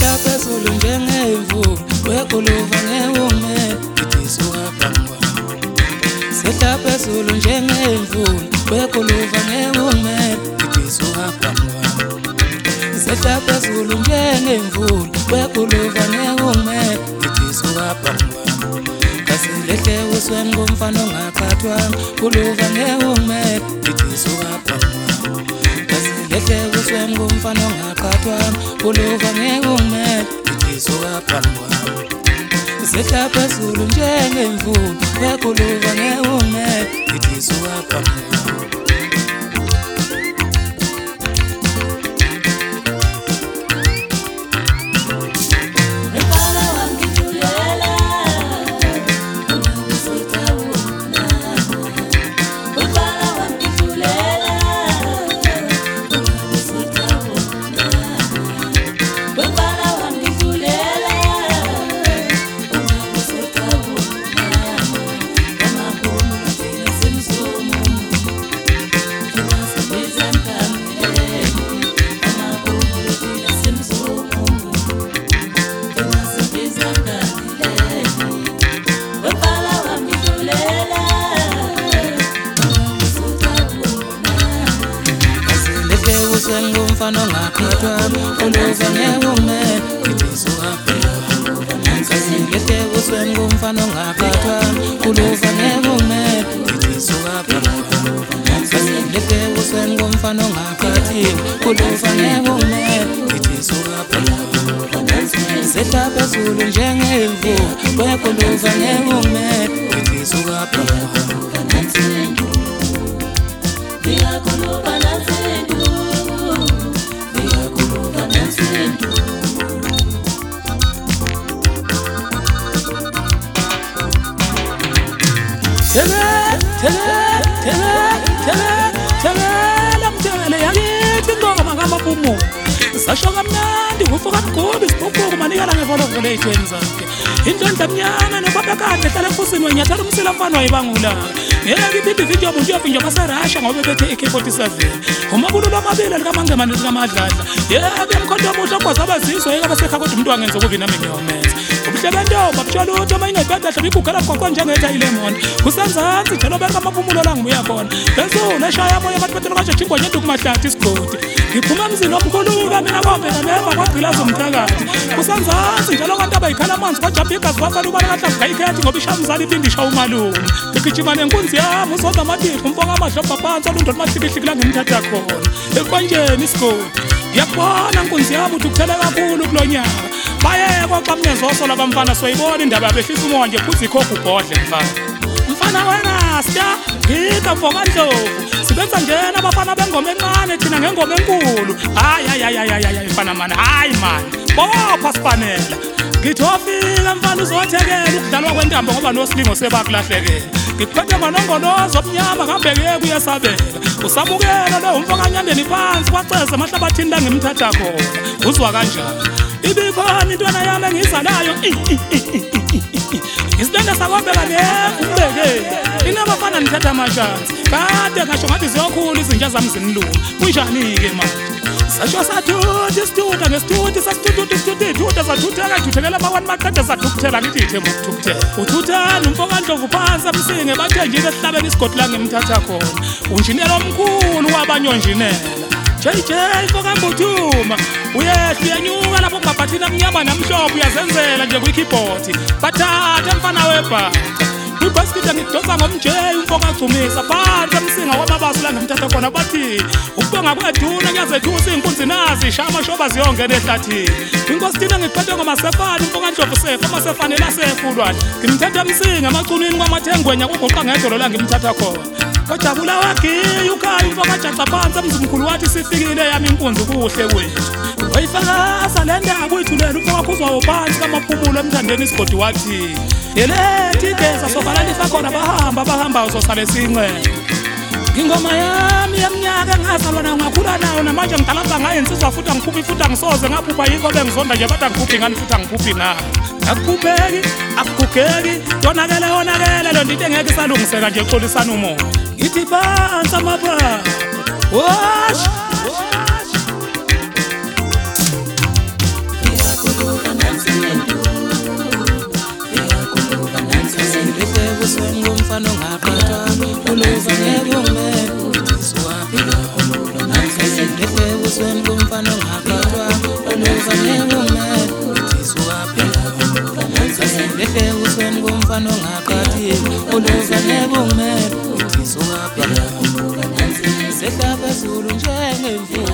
Sehla phezulu njengemvula wekuluva ngewume idisuka bangwa. Sehla phezulu njengemvula wekuluva ngewume idisuka bangwa. Sehla phezulu njengemvula wekuluva ngewume idisuka bangwa. Kasilehle usweni ngomfana ongakhathwanga kuluva ngewume idisuka bangwa. Kasilehle usweni ngomfana ongakhathwanga kuluva ngewume idisuka bangwa. Sehla phezulu njengemvula wekuluva ngewume idisuka bangwa. Ngumfana ongakhathwanga kuluva ngewume idisuka bangwa. Kasilehle usweni ngumfana ongakhathwanga kuluva ngewume idisuka bangwa. Kasilehle usweni ngumfana ongakhathiwe kuluva ngewume idisuka bangwa. Sehla phezulu njengemvula wekuluva ngewume idisuka bangwa. Tele yakithi ngoma ngamapumo sasho kamnandi ufoka mgobi sipopoko manikala ngevolokole ey'thweni zakhe indlondla mnyama nobabakade ehlala emfusini wenyathela umsila mfana wayibangulanga ngeke iphinde ivinjwe muntu uyovinjwa baserasha ngoba bethe AK-47 umabululo amabili likamangemane likamadladla yeke emkhonto omuhle ogwaza abazizwa yeke abasekha kodwa umuntu wangenza ukubi nami ngiyomenza ubuhlebentombi abutshela ukuthi uma ingayibhedahla ibugala bugwaqwa njengethayilemo kusanzansi njalo beka amapumulo la ngibuya khona phezulu eshaya moya abantu betela kajeje imbonyede ukumahlathi isigodi ngiphuma emzini omkhuluka mina kombeka nemva kwagqilaza umthakathi kusanzansi njalo abantu abayikhala amanzi kwajabha igazi kwafana ubala kahlavu kayikhethi ngoba ishamzala ipinde ishawa umalume ngigijima nenkunzi yami uzoza amadihlwa umfoka amadlobha phansi alundola amahlikihliki la ngimthatha khona ekonjeni isigodi ngiyakubona nkunzi yami uthi kuthele kakhulu kulo nyaka bayekwa xa mnyezoso labamfana soyibona indaba yabehlisa umoya nje futhi ikhokha ubhodle mfana wena sita ngika mfoka ndlovu sibenza njena abafana bengoma encane thina ngengoma enkulu hayi mfana mani hayi mani bopha sifanela ngithi wafika mfana uzothekela ukudlalwa kwentambo ngoba nosilingo sebakulahlekela ngikuphethe ngonongolozo omnyama ngabheke kuyesabela usabukela lo umfoka nyandeni phansi kwaceza emahlabathini la ngimthatha khona uzwa kanjani ibikhona intwana yami engizalayo isidenda sakwabeka nekumbeke inabafana nithatha amashansi kade ngasho ngathi ziyokhula izinja zami ziniluma kunjani-ke manje sasho sathuthi isithuta ngesithuthi sasithuthutha isithuthi ithutha sathutheka ithuthekela amawani maqede sathukuthela ngithi ithemba ukuthukuthela uthuthani umfoka ndlovu phansi amsinge bathenjile esihlabeni isigodi la ngimthatha khona unjinela omkhulu wabanyonjinela JJ mfoka Mbuthuma uyehla uyanyuka lapho ngabhathina mnyama namhlophe uyazenzela nje kwi-keyboard bathatha mfana webha kwibhasikidi ngidonsa ngomjeyi umfoka agcumisa phansi emsinga wamabasi la ngimthatha khona bathi ukubonga kweduna kuyazethusa iy'nkunzi nazi ishaya amashoba ziyongena ehlathini inkosi thina ngiphethe ngomasefane umfoka ndlovu sefa amasefane lasefulwane ngimthethe emsinga emacunini kwamathengwenya kugoqa ngedolo la ngimthatha khona kajabula wagiya ukhaya umfoka ajaca phansi emzimkhulu wathi sifikile yami inkunzi kuhle kwethu wayifakaza le ndaba uyithulela umfoka khuzwayo phansi kamaphumulo emthandeni isigodi wathi yelethi igeza sovala lifakhona bahamba uzosale sinqele ngingoma yami yeminyaka engazalwa nayo ngakhula nayo namanje ngidalaba ngayo insizwa futhi angikhuphi futhi angisoze ngaphupha yikho bengizonda nje bathi angikhuphi ngani futhi angikhuphi ngayo akukhupheki akugugeki yonakele lo nto into engeke isalungiseka nje xolisana umoya ngithi phansi amapha wash phezulu njengemvula